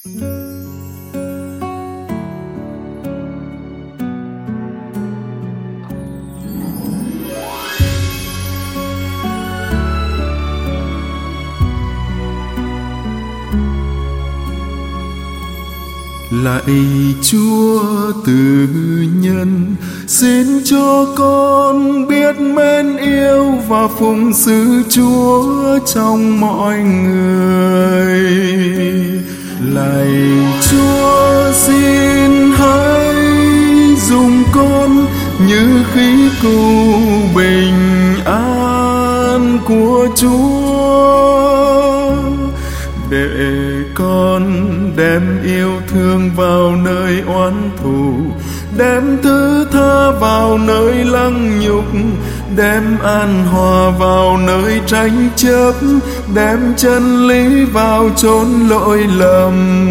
Lạy Chúa từ nhân, xin cho con biết mến yêu và phụng sự Chúa trong mọi người. Lạy Chúa, xin hãy dùng con như khí cầu bình an của Chúa, để con đem yêu thương vào nơi oán thù, đem thứ tha vào nơi lăng nhục, đem an hòa vào nơi tranh chấp, đem chân lý vào chốn lỗi lầm.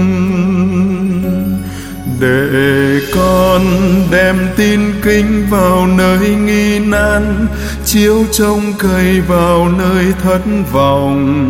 Để con đem tin kính vào nơi nghi nan, chiếu trông cậy vào nơi thất vọng.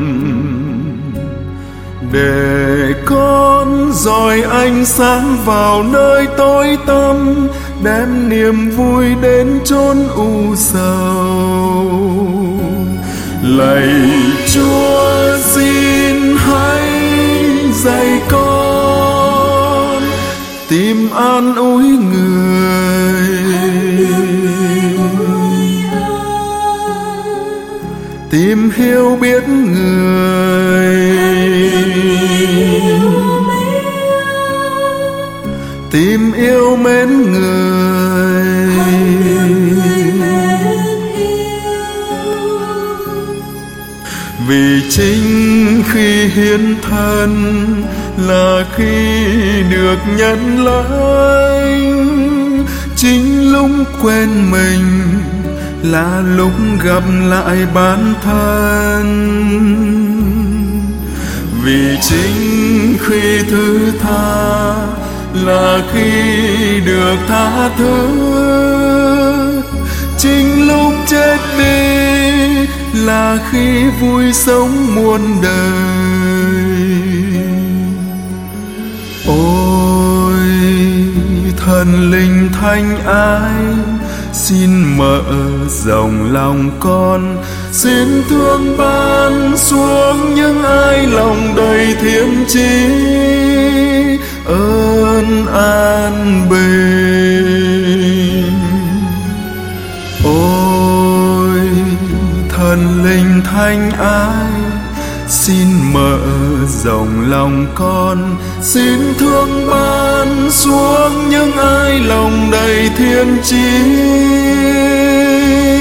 Để con dọi ánh sáng vào nơi tối tăm, đem niềm vui đến chốn u sầu. Lạy Chúa, xin hãy dạy con tìm an ủi người, tìm hiểu biết người, tìm yêu mến người. Vì chính khi hiến thân là khi được nhận lấy, chính lúc quên mình là lúc gặp lại bản thân. Vì chính khi thứ tha là khi được tha thứ, chính lúc chết đi là khi vui sống muôn đời. Ôi thần linh thánh ái, xin mở rộng lòng con, xin thương ban xuống những ai lòng đầy thiện chí, ơn an bình. Ôi thần linh thánh ái, xin mở rộng lòng con, xin thương ban xuống những ai lòng đầy thiên chí.